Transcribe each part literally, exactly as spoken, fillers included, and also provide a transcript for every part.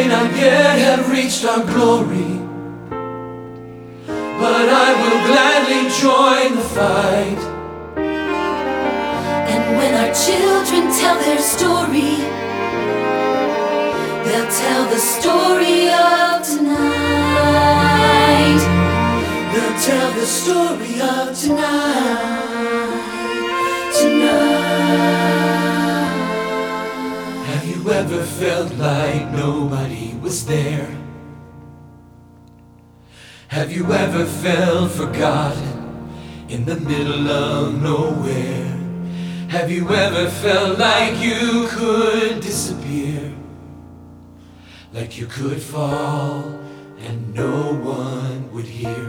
may not yet have reached our glory, but I will gladly join the fight. And when our children tell their story, they'll tell the story of tonight. They'll tell the story of tonight. Tonight. Have you ever felt like nobody was there? Have you ever felt forgotten in the middle of nowhere? Have you ever felt like you could disappear? Like you could fall and no one would hear?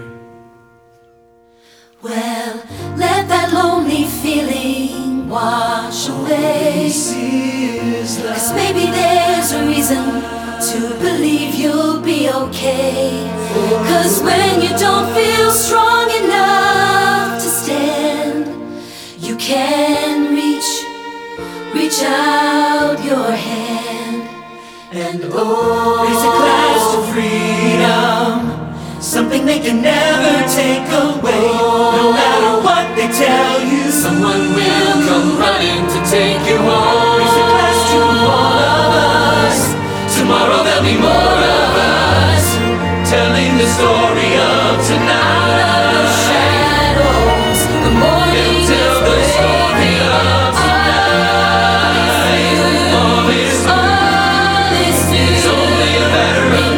Well, let that lonely feeling wash away, 'cause maybe there's a reason to believe you'll be okay. 'Cause when you don't feel strong enough to stand, you can reach, reach out your hand. And oh, raise a glass to freedom, something they can never take away. No matter what they tell you, someone will come running to take you home. Raise a glass to all of us. Tomorrow there'll be more of us, telling the story of tonight. Out of the shadows, the morning They'll tell the story of tonight. All is all is new. It's only a matter of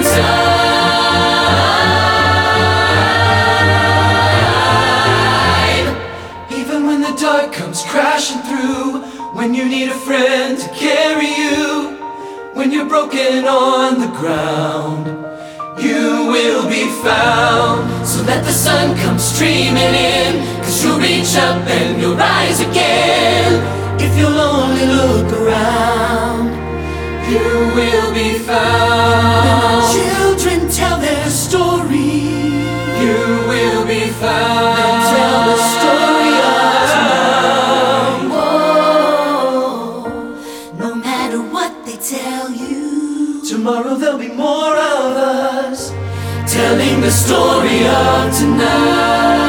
time. Even when the dark comes crashing through, when you need a friend to carry you, when you're broken on the ground, you will be found. So let the sun come streaming in, 'cause you'll reach up and you'll rise again. If you'll only look around, you will be found. Children tell their story, you will be found. They tell the story of tonight. Whoa, no matter what they tell you, Tomorrow there'll be more of us, telling the story of tonight.